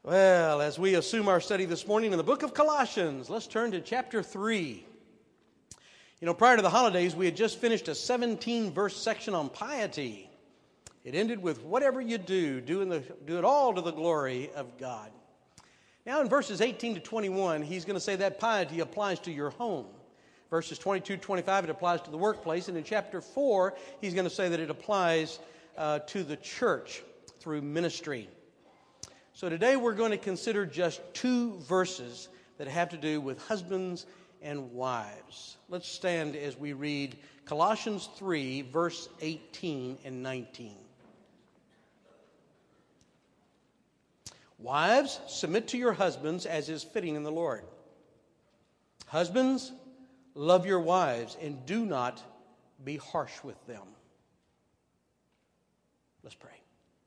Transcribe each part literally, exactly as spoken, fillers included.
Well, as we assume our study this morning in the book of Colossians, let's turn to chapter three. You know, prior to the holidays, we had just finished a seventeen-verse section on piety. It ended with, whatever you do, do, in the, do it all to the glory of God. Now in verses eighteen to twenty-one, he's going to say that piety applies to your home. Verses twenty-two to twenty-five, it applies to the workplace. And in chapter four, he's going to say that it applies uh, to the church through ministry. So today we're going to consider just two verses that have to do with husbands and wives. Let's stand as we read Colossians three, verse eighteen and nineteen. Wives, submit to your husbands as is fitting in the Lord. Husbands, love your wives and do not be harsh with them. Let's pray.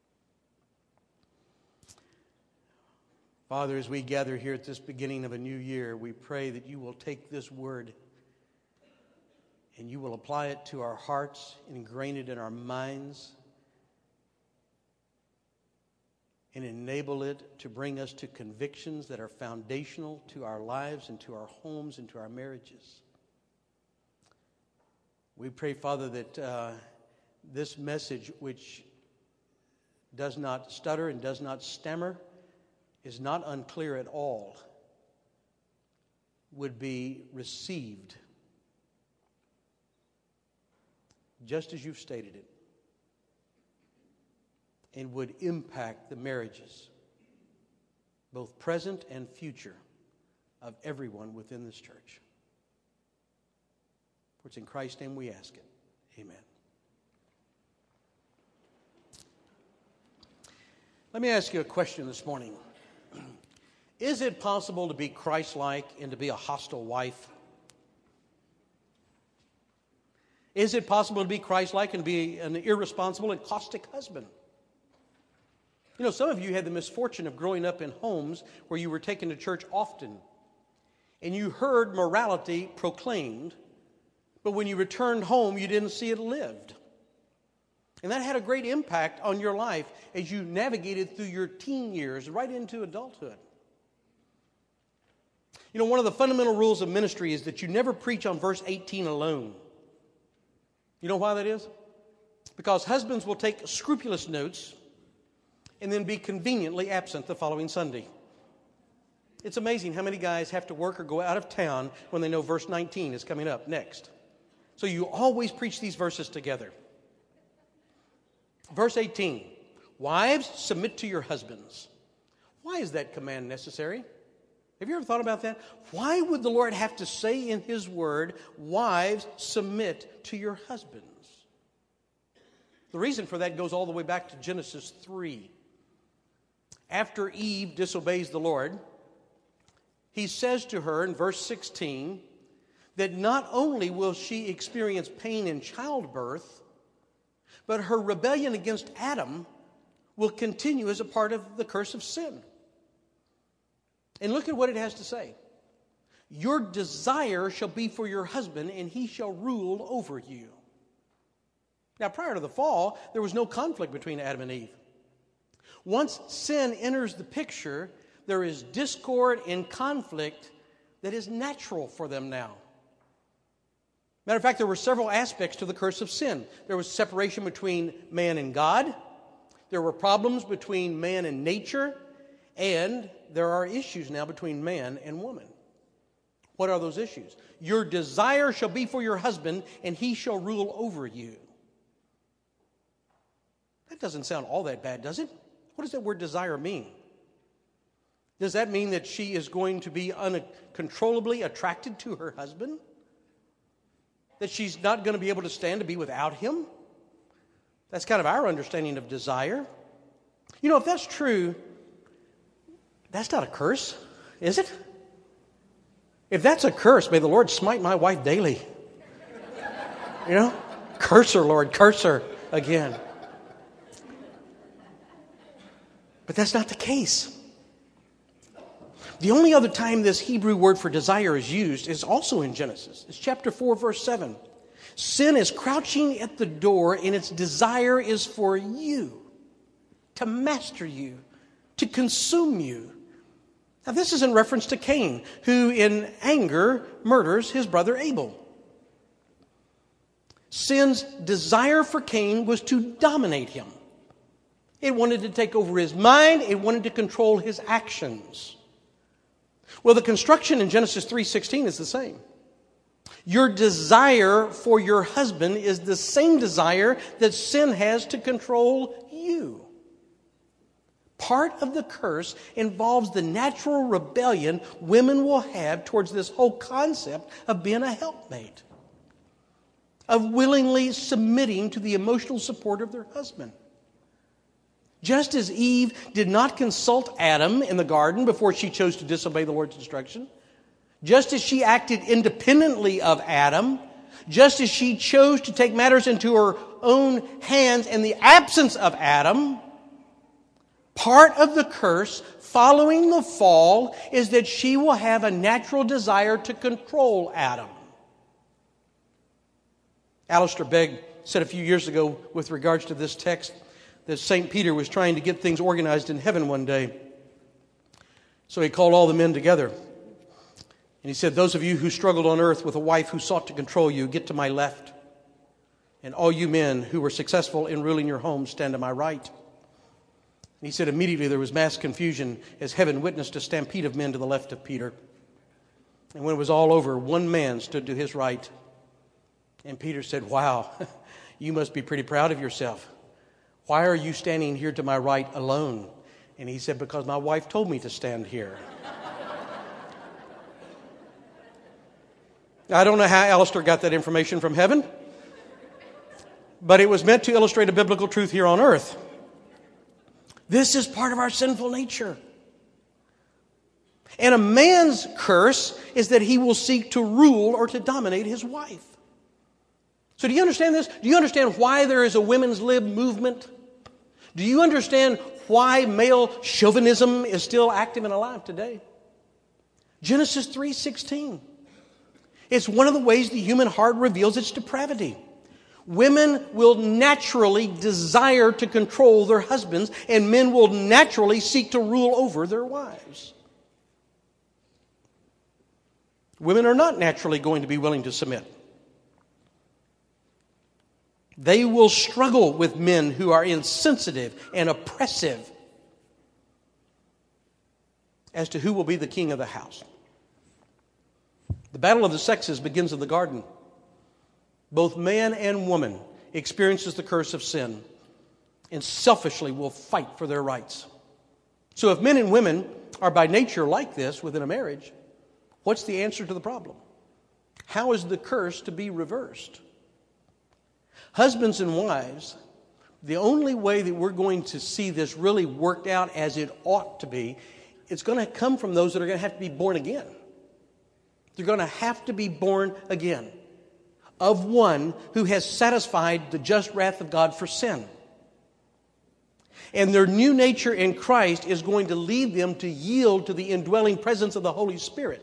Father, as we gather here at this beginning of a new year, we pray that you will take this word and you will apply it to our hearts, ingrain it in our minds, and enable it to bring us to convictions that are foundational to our lives and to our homes and to our marriages. We pray, Father, that uh, this message, which does not stutter and does not stammer, is not unclear at all, would be received just as you've stated it, and would impact the marriages, both present and future, of everyone within this church. For it's in Christ's name we ask it. Amen. Let me ask you a question this morning. Is it possible to be Christ-like and to be a hostile wife? Is it possible to be Christ-like and be an irresponsible and caustic husband? You know, some of you had the misfortune of growing up in homes where you were taken to church often, and you heard morality proclaimed, but when you returned home, you didn't see it lived. And that had a great impact on your life as you navigated through your teen years right into adulthood. You know, one of the fundamental rules of ministry is that you never preach on verse eighteen alone. You know why that is? Because husbands will take scrupulous notes and then be conveniently absent the following Sunday. It's amazing how many guys have to work or go out of town when they know verse nineteen is coming up next. So you always preach these verses together. Verse eighteen, wives, submit to your husbands. Why is that command necessary? Have you ever thought about that? Why would the Lord have to say in His Word, wives, submit to your husbands? The reason for that goes all the way back to Genesis three. After Eve disobeys the Lord, He says to her in verse sixteen that not only will she experience pain in childbirth, but her rebellion against Adam will continue as a part of the curse of sin. And look at what it has to say. Your desire shall be for your husband, and he shall rule over you. Now, prior to the fall, there was no conflict between Adam and Eve. Once sin enters the picture, there is discord and conflict that is natural for them now. Matter of fact, there were several aspects to the curse of sin. There was separation between man and God. There were problems between man and nature. And there are issues now between man and woman. What are those issues? Your desire shall be for your husband, and he shall rule over you. That doesn't sound all that bad, does it? What does that word desire mean? Does that mean that she is going to be uncontrollably attracted to her husband? That she's not going to be able to stand to be without him? That's kind of our understanding of desire. You know, if that's true, that's not a curse, is it? If that's a curse, may the Lord smite my wife daily. You know? Curse her, Lord, curse her again. But that's not the case. The only other time this Hebrew word for desire is used is also in Genesis. It's chapter four, verse seven. Sin is crouching at the door, and its desire is for you, to master you, to consume you. Now, this is in reference to Cain, who in anger murders his brother Abel. Sin's desire for Cain was to dominate him. It wanted to take over his mind. It wanted to control his actions. Well, the construction in Genesis three sixteen is the same. Your desire for your husband is the same desire that sin has to control you. Part of the curse involves the natural rebellion women will have towards this whole concept of being a helpmate, of willingly submitting to the emotional support of their husband. Just as Eve did not consult Adam in the garden before she chose to disobey the Lord's instruction, just as she acted independently of Adam, just as she chose to take matters into her own hands in the absence of Adam, part of the curse following the fall is that she will have a natural desire to control Adam. Alistair Begg said a few years ago with regards to this text that Saint Peter was trying to get things organized in heaven one day. So he called all the men together. And he said, those of you who struggled on earth with a wife who sought to control you, get to my left. And all you men who were successful in ruling your homes, stand to my right. And he said immediately there was mass confusion as heaven witnessed a stampede of men to the left of Peter. And when it was all over, one man stood to his right. And Peter said, wow, you must be pretty proud of yourself. Why are you standing here to my right alone? And he said, because my wife told me to stand here. I don't know how Alistair got that information from heaven, but it was meant to illustrate a biblical truth here on earth. This is part of our sinful nature. And a man's curse is that he will seek to rule or to dominate his wife. So do you understand this? Do you understand why there is a women's lib movement? Do you understand why male chauvinism is still active and alive today? Genesis three sixteen. It's one of the ways the human heart reveals its depravity. Women will naturally desire to control their husbands, and men will naturally seek to rule over their wives. Women are not naturally going to be willing to submit. They will struggle with men who are insensitive and oppressive as to who will be the king of the house. The battle of the sexes begins in the garden. Both man and woman experiences the curse of sin and selfishly will fight for their rights. So if men and women are by nature like this within a marriage, what's the answer to the problem? How is the curse to be reversed? Husbands and wives, the only way that we're going to see this really worked out as it ought to be, it's going to come from those that are going to have to be born again. They're going to have to be born again of one who has satisfied the just wrath of God for sin. And their new nature in Christ is going to lead them to yield to the indwelling presence of the Holy Spirit.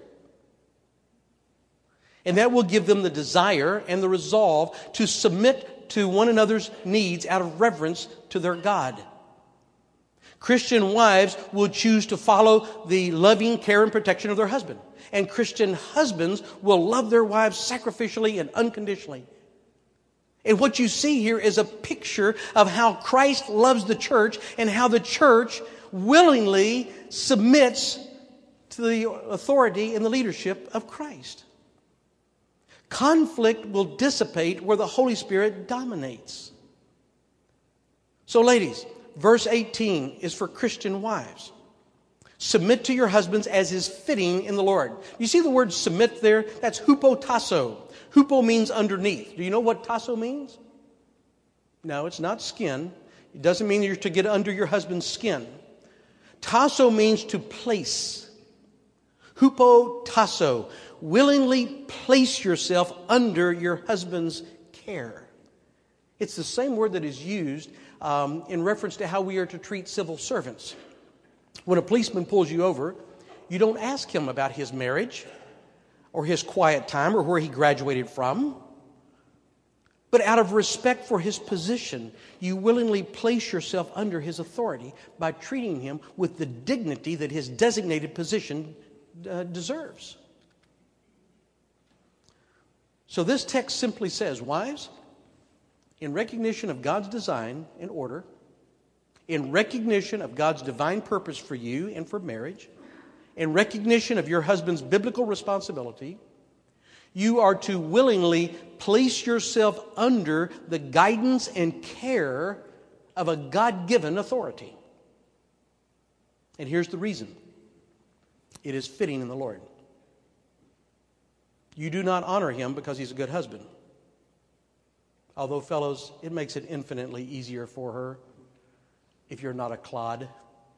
And that will give them the desire and the resolve to submit to one another's needs out of reverence to their God. Christian wives will choose to follow the loving care and protection of their husband. And Christian husbands will love their wives sacrificially and unconditionally. And what you see here is a picture of how Christ loves the church and how the church willingly submits to the authority and the leadership of Christ. Conflict will dissipate where the Holy Spirit dominates. So, ladies, verse eighteen is for Christian wives. Submit to your husbands as is fitting in the Lord. You see the word submit there? That's hupotasso. Hupo means underneath. Do you know what tasso means? No, it's not skin. It doesn't mean you're to get under your husband's skin. Tasso means to place. Hupotasso. Willingly place yourself under your husband's care. It's the same word that is used um, in reference to how we are to treat civil servants. When a policeman pulls you over, you don't ask him about his marriage or his quiet time or where he graduated from. But out of respect for his position, you willingly place yourself under his authority by treating him with the dignity that his designated position uh, deserves. So this text simply says, wives, in recognition of God's design and order, in recognition of God's divine purpose for you and for marriage, in recognition of your husband's biblical responsibility, you are to willingly place yourself under the guidance and care of a God-given authority. And here's the reason. It is fitting in the Lord. You do not honor him because he's a good husband. Although, fellows, it makes it infinitely easier for her if you're not a clod.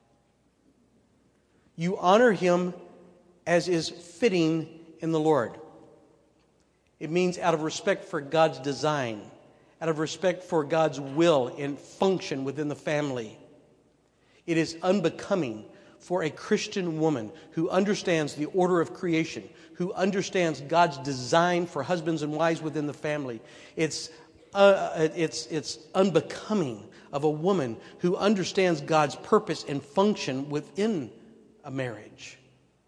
You honor him as is fitting in the Lord. It means out of respect for God's design, out of respect for God's will and function within the family. It is unbecoming for a Christian woman who understands the order of creation, who understands God's design for husbands and wives within the family. It's, uh, it's, it's unbecoming of a woman who understands God's purpose and function within a marriage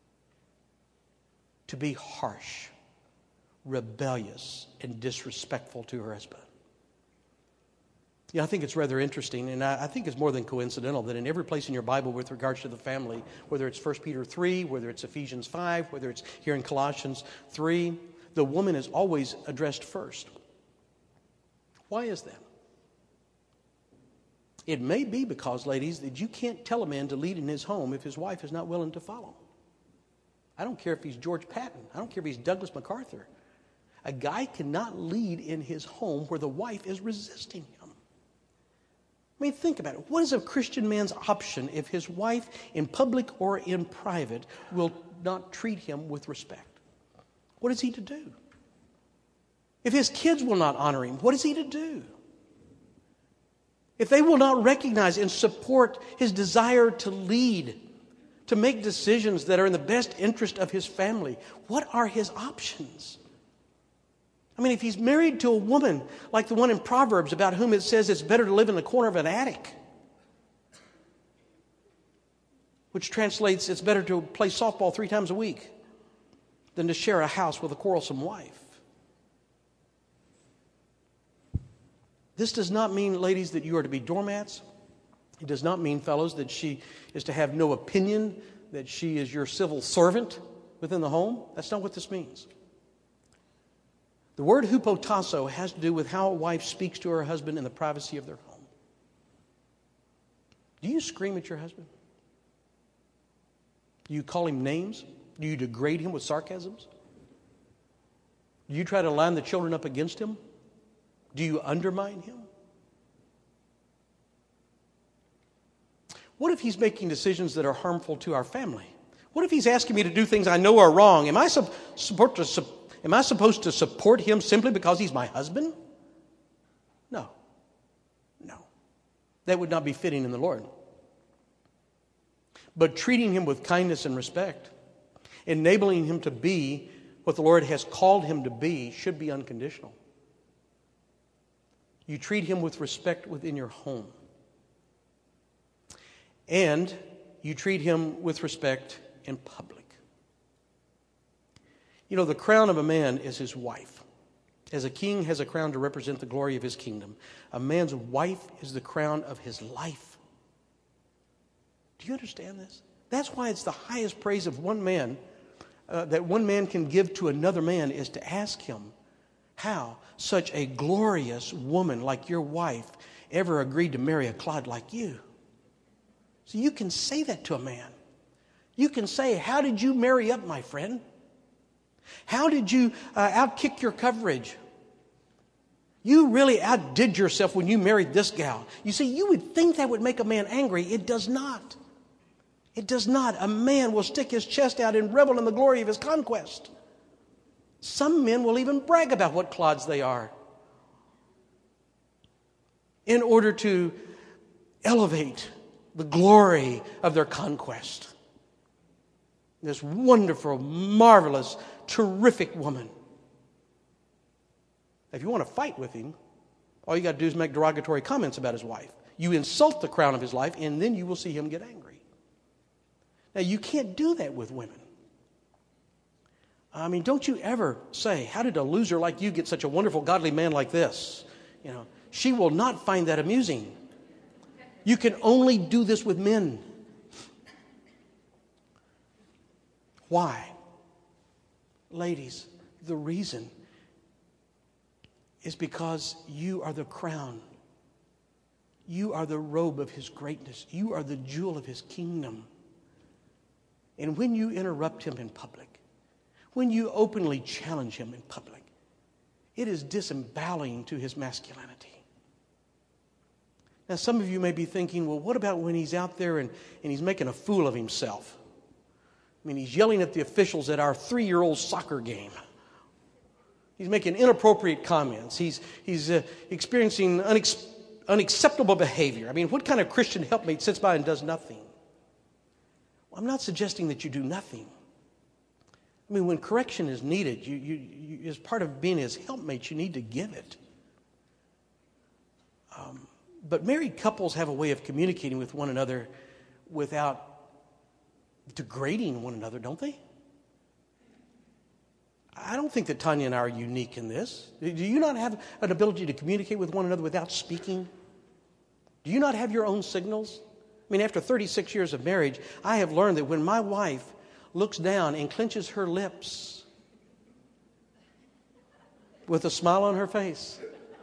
to be harsh, rebellious, and disrespectful to her husband. Yeah, I think it's rather interesting, and I, I think it's more than coincidental that in every place in your Bible with regards to the family, whether it's First Peter three, whether it's Ephesians five, whether it's here in Colossians three, the woman is always addressed first. Why is that? It may be because, ladies, that you can't tell a man to lead in his home if his wife is not willing to follow. I don't care if he's George Patton. I don't care if he's Douglas MacArthur. A guy cannot lead in his home where the wife is resisting him. I mean, think about it. What is a Christian man's option if his wife, in public or in private, will not treat him with respect? What is he to do? If his kids will not honor him, what is he to do? If they will not recognize and support his desire to lead, to make decisions that are in the best interest of his family, what are his options? I mean, if he's married to a woman like the one in Proverbs about whom it says it's better to live in the corner of an attic, which translates it's better to play softball three times a week than to share a house with a quarrelsome wife. This does not mean, ladies, that you are to be doormats. It does not mean, fellows, that she is to have no opinion, that she is your civil servant within the home. That's not what this means. The word hupotasso has to do with how a wife speaks to her husband in the privacy of their home. Do you scream at your husband? Do you call him names? Do you degrade him with sarcasms? Do you try to line the children up against him? Do you undermine him? What if he's making decisions that are harmful to our family? What if he's asking me to do things I know are wrong? Am I, su- support to, su- am I supposed to support him simply because he's my husband? No. No. That would not be fitting in the Lord. But treating him with kindness and respect, enabling him to be what the Lord has called him to be, should be unconditional. You treat him with respect within your home. And you treat him with respect in public. You know, the crown of a man is his wife. As a king has a crown to represent the glory of his kingdom, a man's wife is the crown of his life. Do you understand this? That's why it's the highest praise of one man, uh, that one man can give to another man, is to ask him, how such a glorious woman like your wife ever agreed to marry a clod like you. So you can say that to a man. You can say, how did you marry up, my friend? How did you uh, outkick your coverage? You really outdid yourself when you married this gal. You see, you would think that would make a man angry. It does not. It does not. A man will stick his chest out and revel in the glory of his conquest. Some men will even brag about what clods they are in order to elevate the glory of their conquest. This wonderful, marvelous, terrific woman. If you want to fight with him, All you got to do is make derogatory comments about his wife. You insult the crown of his life, and then you will see him get angry. Now, you can't do that with women. I mean, don't you ever say, how did a loser like you get such a wonderful, godly man like this? You know, she will not find that amusing. You can only do this with men. Why? Ladies, the reason is because you are the crown. You are the robe of his greatness. You are the jewel of his kingdom. And when you interrupt him in public, when you openly challenge him in public, it is disemboweling to his masculinity. Now, some of you may be thinking, well, what about when he's out there and, and he's making a fool of himself? I mean, he's yelling at the officials at our three-year-old soccer game. He's making inappropriate comments. He's, he's uh, experiencing unex- unacceptable behavior. I mean, what kind of Christian helpmate sits by and does nothing? Well, I'm not suggesting that you do nothing. I mean, when correction is needed, you, you, you, as part of being his helpmate, you need to give it. Um, but married couples have a way of communicating with one another without degrading one another, don't they? I don't think that Tanya and I are unique in this. Do you not have an ability to communicate with one another without speaking? Do you not have your own signals? I mean, after thirty-six years of marriage, I have learned that when my wife looks down and clenches her lips with a smile on her face,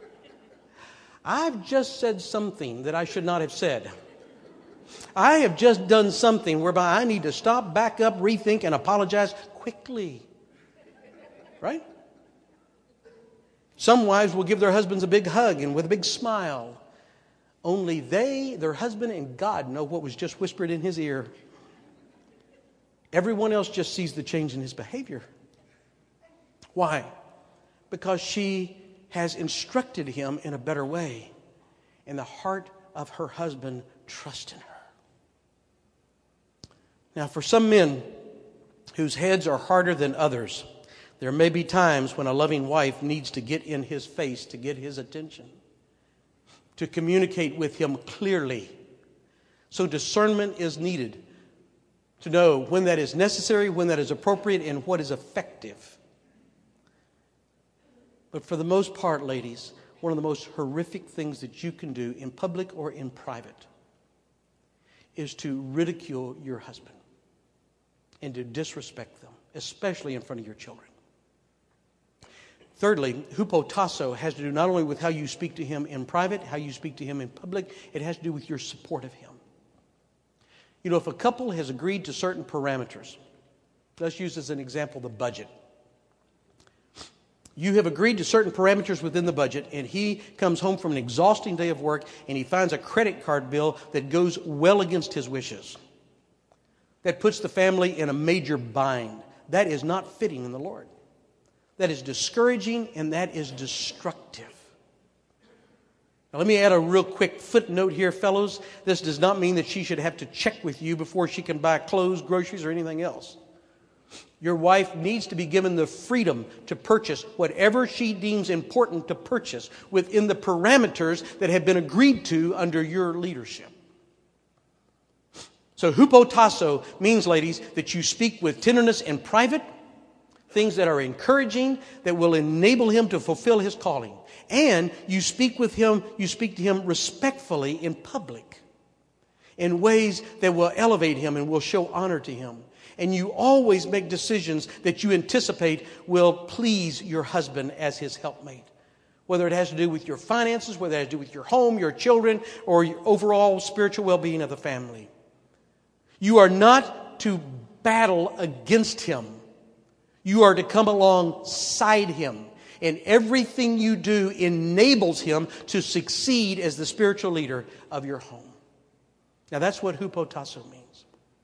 I've just said something that I should not have said. I have just done something whereby I need to stop, back up, rethink, and apologize quickly. Right? Some wives will give their husbands a big hug and with a big smile. Only they, their husband, and God know what was just whispered in his ear. Everyone else just sees the change in his behavior. Why? Because she has instructed him in a better way. And the heart of her husband trusts in her. Now, for some men whose heads are harder than others, there may be times when a loving wife needs to get in his face to get his attention, to communicate with him clearly. So discernment is needed to know when that is necessary, when that is appropriate, and what is effective. But for the most part, ladies, one of the most horrific things that you can do in public or in private is to ridicule your husband and to disrespect them, especially in front of your children. Thirdly, hupotasso has to do not only with how you speak to him in private, how you speak to him in public, it has to do with your support of him. You know, if a couple has agreed to certain parameters, let's use as an example the budget. You have agreed to certain parameters within the budget, and he comes home from an exhausting day of work, and he finds a credit card bill that goes well against his wishes. That puts the family in a major bind. That is not fitting in the Lord. That is discouraging, and that is destructive. Now, let me add a real quick footnote here, fellows. This does not mean that she should have to check with you before she can buy clothes, groceries, or anything else. Your wife needs to be given the freedom to purchase whatever she deems important to purchase within the parameters that have been agreed to under your leadership. So hupotasso means, ladies, that you speak with tenderness in private, things that are encouraging, that will enable him to fulfill his calling. And you speak with him, you speak to him respectfully in public, in ways that will elevate him and will show honor to him. And you always make decisions that you anticipate will please your husband as his helpmate. Whether it has to do with your finances, whether it has to do with your home, your children, or your overall spiritual well-being of the family. You are not to battle against him. You are to come alongside him. And everything you do enables him to succeed as the spiritual leader of your home. Now that's what hupotasso means.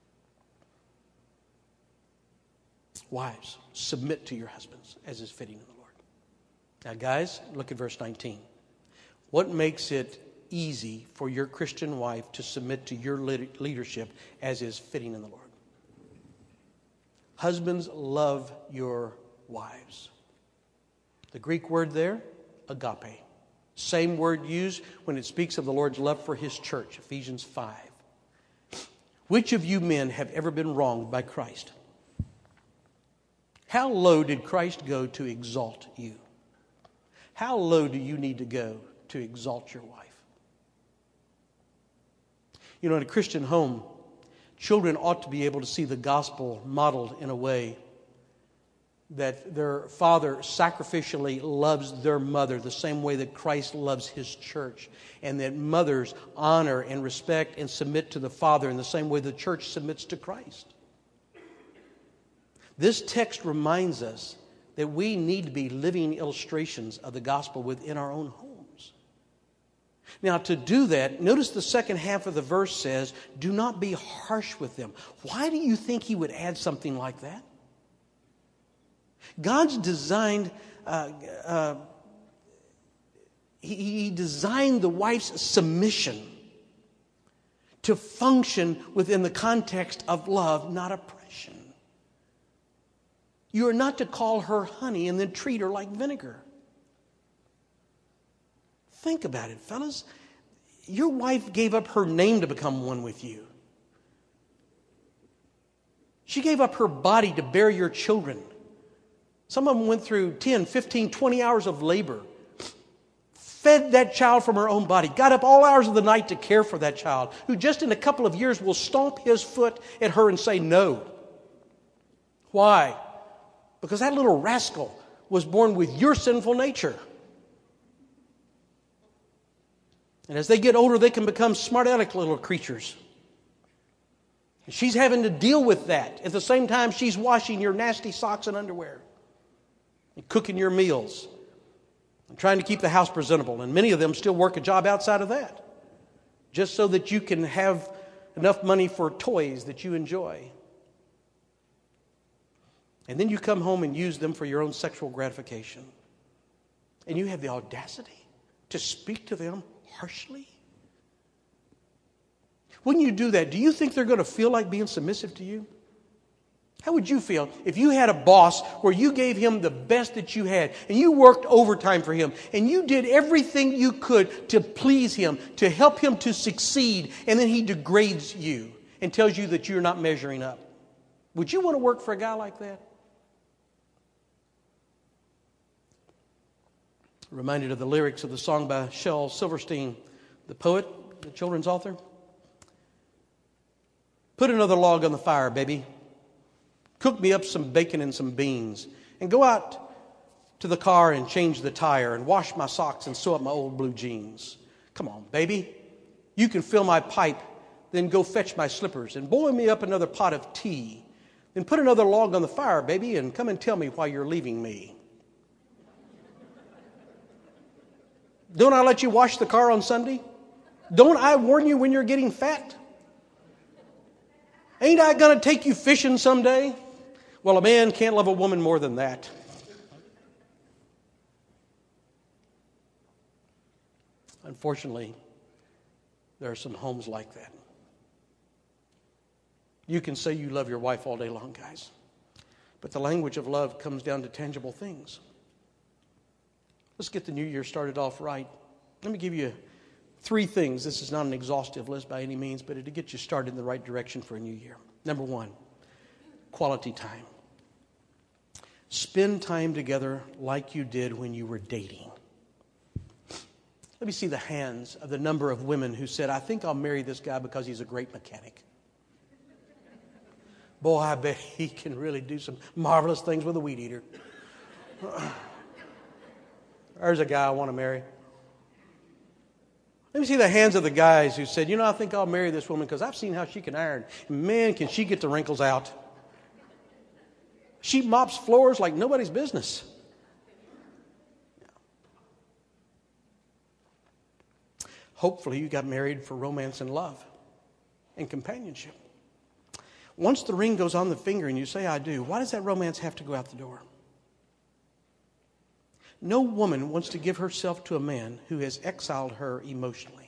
Wives, submit to your husbands as is fitting in the Lord. Now guys, look at verse nineteen. What makes it easy for your Christian wife to submit to your leadership as is fitting in the Lord? Husbands, love your wives. The Greek word there, agape. Same word used when it speaks of the Lord's love for His church, Ephesians five. Which of you men have ever been wronged by Christ? How low did Christ go to exalt you? How low do you need to go to exalt your wife? You know, in a Christian home, children ought to be able to see the gospel modeled in a way that their father sacrificially loves their mother the same way that Christ loves His church, and that mothers honor and respect and submit to the father in the same way the church submits to Christ. This text reminds us that we need to be living illustrations of the gospel within our own homes. Now, to do that, notice the second half of the verse says, do not be harsh with them. Why do you think He would add something like that? God's designed, uh, uh, he, he designed the wife's submission to function within the context of love, not oppression. You are not to call her honey and then treat her like vinegar. Think about it, fellas. Your wife gave up her name to become one with you. She gave up her body to bear your children. Some of them went through ten, fifteen, twenty hours of labor, fed that child from her own body, got up all hours of the night to care for that child, who just in a couple of years will stomp his foot at her and say no. Why? Because that little rascal was born with your sinful nature. And as they get older, they can become smart-aleck little creatures. And she's having to deal with that. At the same time, she's washing your nasty socks and underwear, and cooking your meals, and trying to keep the house presentable. And many of them still work a job outside of that, just so that you can have enough money for toys that you enjoy. And then you come home and use them for your own sexual gratification. And you have the audacity to speak to them harshly? When you do that, do you think they're going to feel like being submissive to you? How would you feel if you had a boss where you gave him the best that you had, and you worked overtime for him, and you did everything you could to please him, to help him to succeed, and then he degrades you and tells you that you're not measuring up? Would you want to work for a guy like that? Reminded of the lyrics of the song by Shel Silverstein, the poet, the children's author. Put another log on the fire, baby. Cook me up some bacon and some beans. And go out to the car and change the tire and wash my socks and sew up my old blue jeans. Come on, baby. You can fill my pipe, then go fetch my slippers and boil me up another pot of tea. Then put another log on the fire, baby, and come and tell me why you're leaving me. Don't I let you wash the car on Sunday? Don't I warn you when you're getting fat? Ain't I going to take you fishing someday? Well, a man can't love a woman more than that. Unfortunately, there are some homes like that. You can say you love your wife all day long, guys. But the language of love comes down to tangible things. Let's get the new year started off right. Let me give you three things. This is not an exhaustive list by any means, but it'll get you started in the right direction for a new year. Number one, quality time. Spend time together like you did when you were dating. Let me see the hands of the number of women who said, I think I'll marry this guy because he's a great mechanic. Boy, I bet he can really do some marvelous things with a weed eater. There's a guy I want to marry. Let me see the hands of the guys who said, you know, I think I'll marry this woman because I've seen how she can iron. And man, can she get the wrinkles out. She mops floors like nobody's business. Hopefully you got married for romance and love and companionship. Once the ring goes on the finger and you say, I do, why does that romance have to go out the door? No woman wants to give herself to a man who has exiled her emotionally.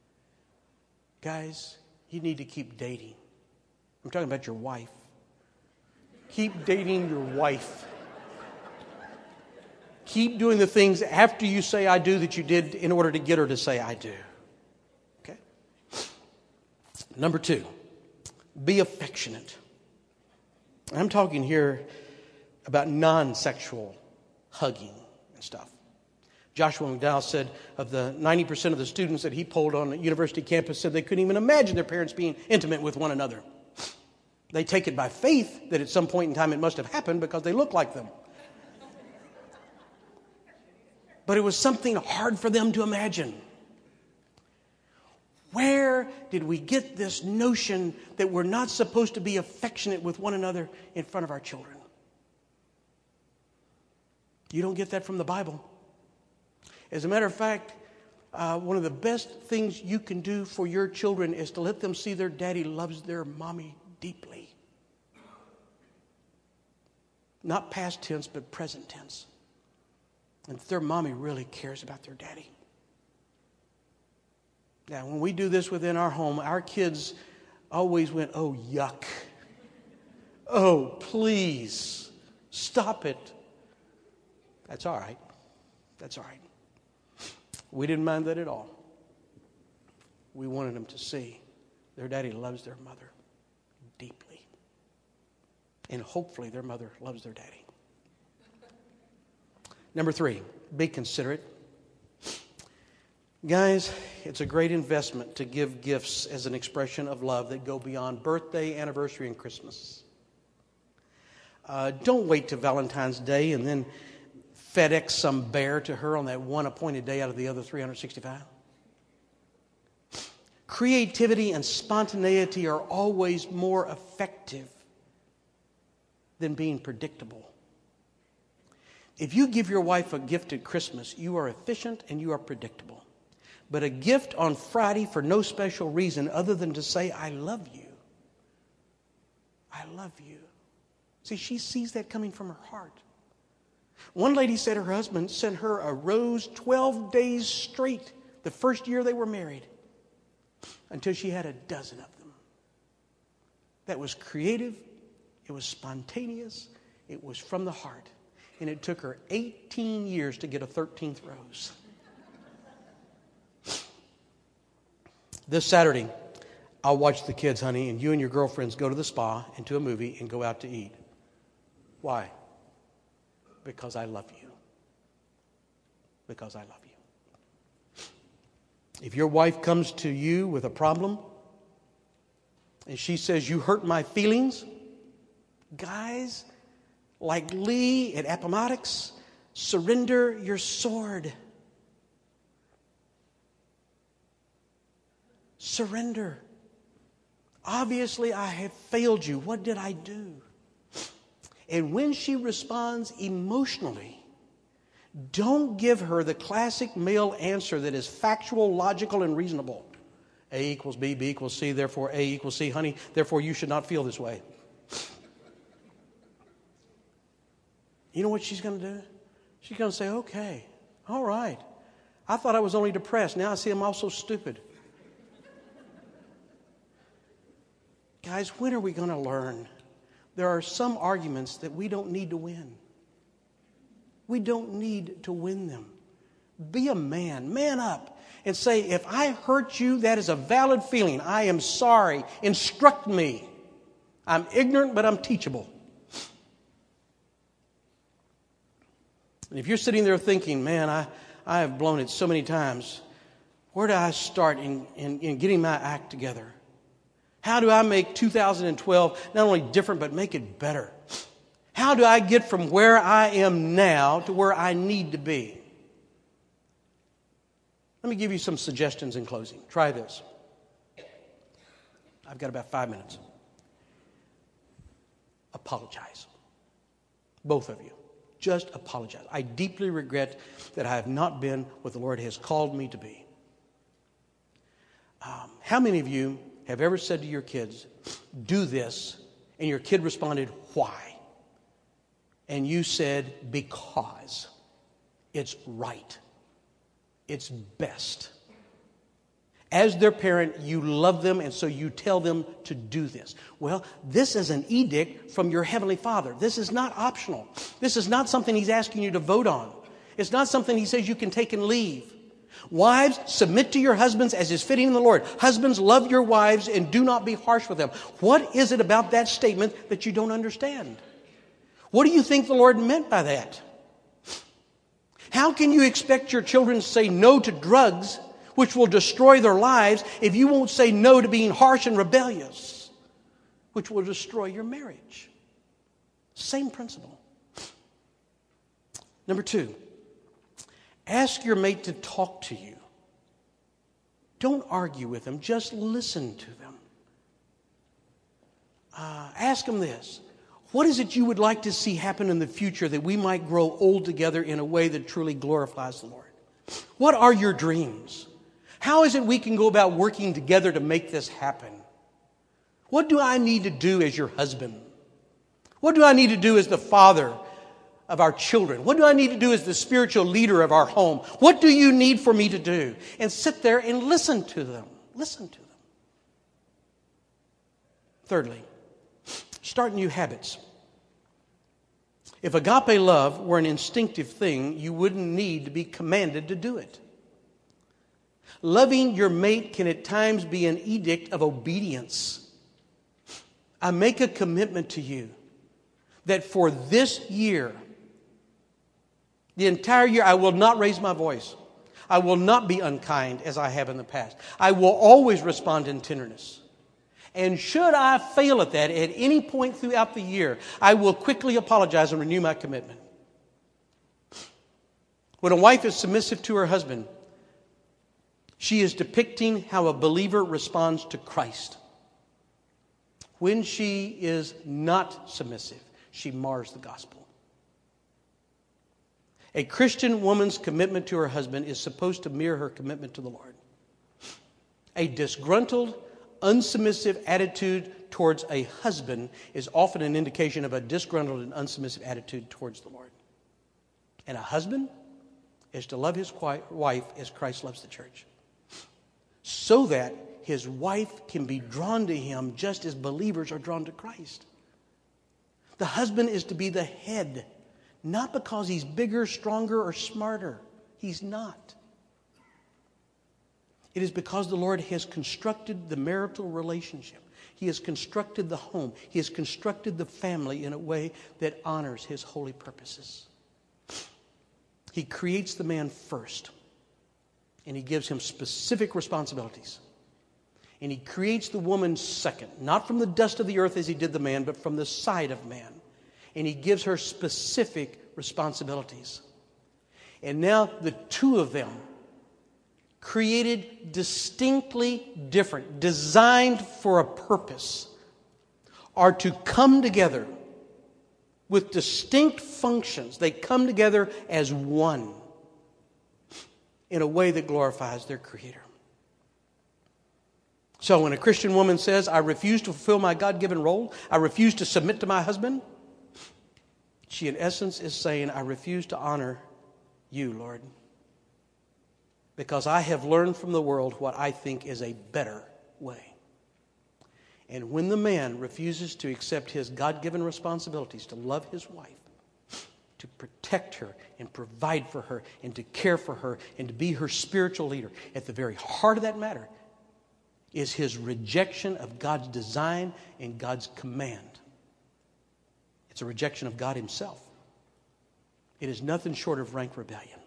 Guys, you need to keep dating. I'm talking about your wife. Keep dating your wife. keep doing the things after you say I do that you did in order to get her to say I do. Okay? Number two, be affectionate. I'm talking here about non-sexual hugging and stuff. Joshua McDowell said of the ninety percent of the students that he polled on the university campus said they couldn't even imagine their parents being intimate with one another. They take it by faith that at some point in time it must have happened because they look like them. But it was something hard for them to imagine. Where did we get this notion that we're not supposed to be affectionate with one another in front of our children? You don't get that from the Bible. As a matter of fact, uh, one of the best things you can do for your children is to let them see their daddy loves their mommy deeply. Not past tense, but present tense. And their mommy really cares about their daddy. Now, when we do this within our home, our kids always went, oh, yuck. Oh, please, stop it. That's all right. That's all right. We didn't mind that at all. We wanted them to see their daddy loves their mother deeply. And hopefully their mother loves their daddy. Number three, be considerate. Guys, it's a great investment to give gifts as an expression of love that go beyond birthday, anniversary, and Christmas. Uh, don't wait till Valentine's Day and then FedEx some bear to her on that one appointed day out of the other three hundred sixty-five. Creativity and spontaneity are always more effective than being predictable. If you give your wife a gift at Christmas, you are efficient and you are predictable. But a gift on Friday for no special reason other than to say, I love you. I love you. See, she sees that coming from her heart. One lady said her husband sent her a rose twelve days straight the first year they were married until she had a dozen of them. That was creative. It was spontaneous. It was from the heart. And it took her eighteen years to get a thirteenth rose. This Saturday, I'll watch the kids, honey, and you and your girlfriends go to the spa and to a movie and go out to eat. Why? Because I love you. Because I love you. If your wife comes to you with a problem and she says, you hurt my feelings, guys, like Lee at Appomattox, surrender your sword. Surrender. Obviously, I have failed you. What did I do? And when she responds emotionally, don't give her the classic male answer that is factual, logical, and reasonable. A equals B, B equals C, therefore A equals C. Honey, therefore you should not feel this way. You know what she's going to do? She's going to say, okay, all right. I thought I was only depressed. Now I see I'm also stupid. Guys, when are we going to learn? There are some arguments that we don't need to win. We don't need to win them. Be a man. Man up. And say, if I hurt you, that is a valid feeling. I am sorry. Instruct me. I'm ignorant, but I'm teachable. And if you're sitting there thinking, man, I, I have blown it so many times. Where do I start in, in, in getting my act together? How do I make two thousand twelve not only different, but make it better? How do I get from where I am now to where I need to be? Let me give you some suggestions in closing. Try this. I've got about five minutes. Apologize. Both of you. Just apologize. I deeply regret that I have not been what the Lord has called me to be. Um, how many of you have ever said to your kids, do this, and your kid responded, why? And you said, because it's right. It's best. As their parent, you love them, and so you tell them to do this. Well, this is an edict from your Heavenly Father. This is not optional. This is not something He's asking you to vote on. It's not something he says you can take and leave. Wives, submit to your husbands as is fitting in the Lord. Husbands, love your wives and do not be harsh with them. What is it about that statement that you don't understand? What do you think the Lord meant by that? How can you expect your children to say no to drugs, which will destroy their lives, if you won't say no to being harsh and rebellious, which will destroy your marriage? Same principle. Number two, ask your mate to talk to you. Don't argue with them. Just listen to them. Uh, ask them this. What is it you would like to see happen in the future that we might grow old together in a way that truly glorifies the Lord? What are your dreams? How is it we can go about working together to make this happen? What do I need to do as your husband? What do I need to do as the father of our children? What do I need to do as the spiritual leader of our home? What do you need for me to do? And sit there and listen to them. Listen to them. Thirdly, start new habits. If agape love were an instinctive thing, you wouldn't need to be commanded to do it. Loving your mate can at times be an edict of obedience. I make a commitment to you that for this year, the entire year, I will not raise my voice. I will not be unkind as I have in the past. I will always respond in tenderness. And should I fail at that at any point throughout the year, I will quickly apologize and renew my commitment. When a wife is submissive to her husband, she is depicting how a believer responds to Christ. When she is not submissive, she mars the gospel. A Christian woman's commitment to her husband is supposed to mirror her commitment to the Lord. A disgruntled, unsubmissive attitude towards a husband is often an indication of a disgruntled and unsubmissive attitude towards the Lord. And a husband is to love his wife as Christ loves the church, so that his wife can be drawn to him just as believers are drawn to Christ. The husband is to be the head, not because he's bigger, stronger, or smarter. He's not. It is because the Lord has constructed the marital relationship. He has constructed the home. He has constructed the family in a way that honors His holy purposes. He creates the man first, and He gives him specific responsibilities. And He creates the woman second, not from the dust of the earth as He did the man, but from the side of man. And He gives her specific responsibilities. And now the two of them, created distinctly different, designed for a purpose, are to come together with distinct functions. They come together as one in a way that glorifies their Creator. So when a Christian woman says, I refuse to fulfill my God-given role, I refuse to submit to my husband, she in essence is saying, I refuse to honor you, Lord, because I have learned from the world what I think is a better way. And when the man refuses to accept his God-given responsibilities to love his wife, to protect her and provide for her and to care for her and to be her spiritual leader, at the very heart of that matter is his rejection of God's design and God's command. It's a rejection of God Himself. It is nothing short of rank rebellion.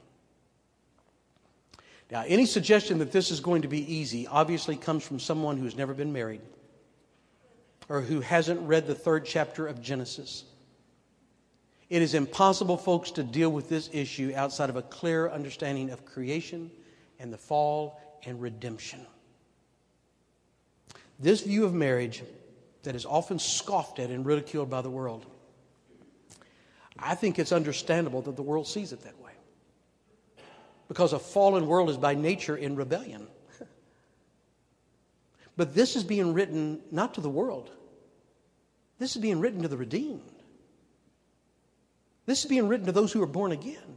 Now, any suggestion that this is going to be easy obviously comes from someone who's never been married or who hasn't read the third chapter of Genesis. It is impossible, folks, to deal with this issue outside of a clear understanding of creation and the fall and redemption. This view of marriage that is often scoffed at and ridiculed by the world, I think it's understandable that the world sees it that way. Because a fallen world is by nature in rebellion. But this is being written not to the world. This is being written to the redeemed. This is being written to those who are born again.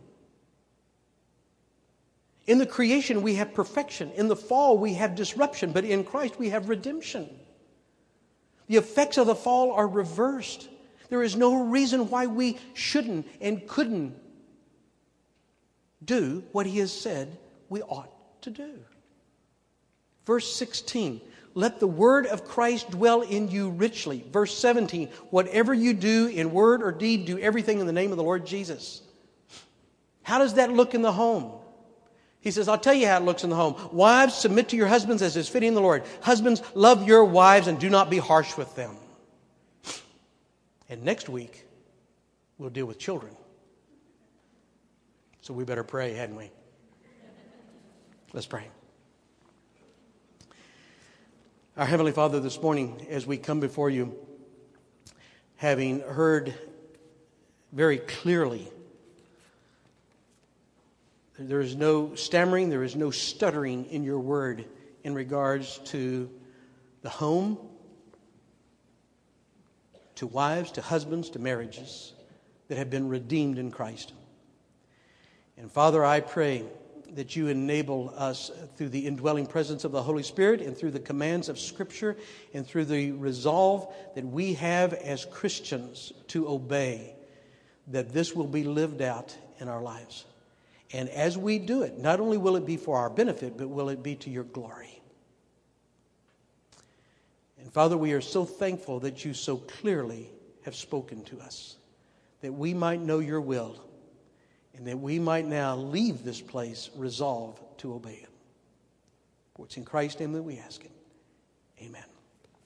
In the creation, we have perfection. In the fall, we have disruption. But in Christ, we have redemption. The effects of the fall are reversed. There is no reason why we shouldn't and couldn't do what he has said we ought to do. Verse sixteen, let the word of Christ dwell in you richly. Verse seventeen, whatever you do in word or deed, do everything in the name of the Lord Jesus. How does that look in the home? He says, I'll tell you how it looks in the home. Wives, submit to your husbands as is fitting in the Lord. Husbands, love your wives and do not be harsh with them. And next week, we'll deal with children. So we better pray, hadn't we? Let's pray. Our Heavenly Father, this morning, as we come before you, having heard very clearly, there is no stammering, there is no stuttering in your word in regards to the home, to wives, to husbands, to marriages that have been redeemed in Christ. And Father, I pray that you enable us through the indwelling presence of the Holy Spirit and through the commands of Scripture and through the resolve that we have as Christians to obey, that this will be lived out in our lives. And as we do it, not only will it be for our benefit, but will it be to your glory. And Father, we are so thankful that you so clearly have spoken to us, that we might know your will, and that we might now leave this place resolved to obey it. For it's in Christ's name that we ask it. Amen.